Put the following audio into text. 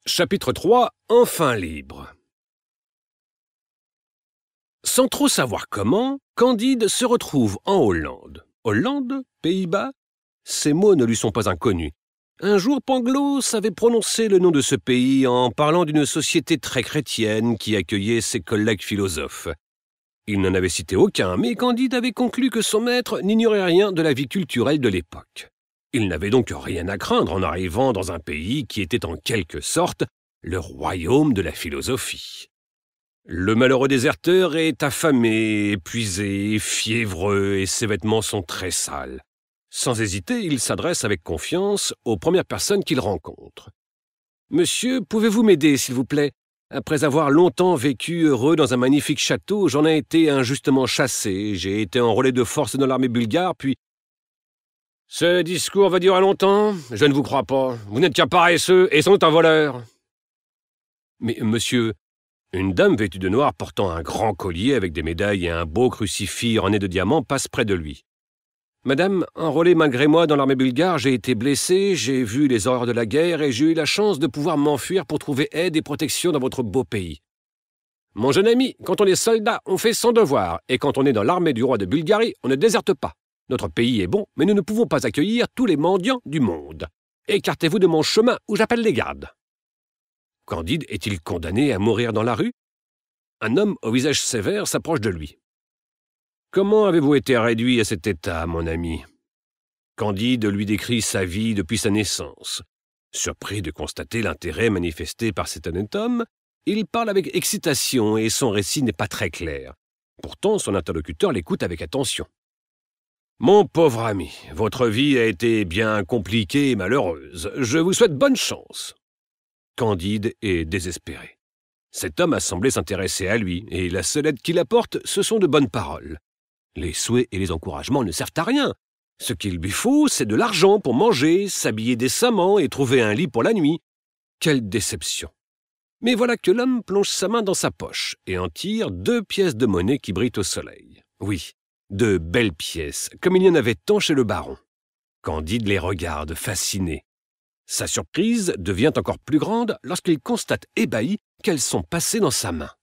Chapitre 3 – Enfin libre. Sans trop savoir comment, Candide se retrouve en Hollande. Hollande? Pays-Bas? Ces mots ne lui sont pas inconnus. Un jour, Pangloss avait prononcé le nom de ce pays en parlant d'une société très chrétienne qui accueillait ses collègues philosophes. Il n'en avait cité aucun, mais Candide avait conclu que son maître n'ignorait rien de la vie culturelle de l'époque. Il n'avait donc rien à craindre en arrivant dans un pays qui était en quelque sorte le royaume de la philosophie. Le malheureux déserteur est affamé, épuisé, fiévreux et ses vêtements sont très sales. Sans hésiter, il s'adresse avec confiance aux premières personnes qu'il rencontre. « Monsieur, pouvez-vous m'aider, s'il vous plaît ? Après avoir longtemps vécu heureux dans un magnifique château, j'en ai été injustement chassé. J'ai été enrôlé de force dans l'armée bulgare, puis... » « Ce discours va durer longtemps ? Je ne vous crois pas. Vous n'êtes qu'un paresseux et sans doute un voleur. » « Mais, monsieur, une dame vêtue de noir portant un grand collier avec des médailles et un beau crucifix orné de diamants passe près de lui. « Madame, enrôlé malgré moi dans l'armée bulgare, j'ai été blessé, j'ai vu les horreurs de la guerre et j'ai eu la chance de pouvoir m'enfuir pour trouver aide et protection dans votre beau pays. Mon jeune ami, quand on est soldat, on fait son devoir, et quand on est dans l'armée du roi de Bulgarie, on ne déserte pas. Notre pays est bon, mais nous ne pouvons pas accueillir tous les mendiants du monde. Écartez-vous de mon chemin ou j'appelle les gardes. » Candide est-il condamné à mourir dans la rue? Un homme au visage sévère s'approche de lui. « Comment avez-vous été réduit à cet état, mon ami ?» Candide lui décrit sa vie depuis sa naissance. Surpris de constater l'intérêt manifesté par cet honnête homme, il parle avec excitation et son récit n'est pas très clair. Pourtant, son interlocuteur l'écoute avec attention. « Mon pauvre ami, votre vie a été bien compliquée et malheureuse. Je vous souhaite bonne chance. » Candide est désespéré. Cet homme a semblé s'intéresser à lui, et la seule aide qu'il apporte, ce sont de bonnes paroles. Les souhaits et les encouragements ne servent à rien. Ce qu'il lui faut, c'est de l'argent pour manger, s'habiller décemment et trouver un lit pour la nuit. Quelle déception! Mais voilà que l'homme plonge sa main dans sa poche et en tire 2 pièces de monnaie qui brillent au soleil. Oui, 2 belles pièces, comme il y en avait tant chez le baron. Candide les regarde, fasciné. Sa surprise devient encore plus grande lorsqu'il constate ébahi qu'elles sont passées dans sa main.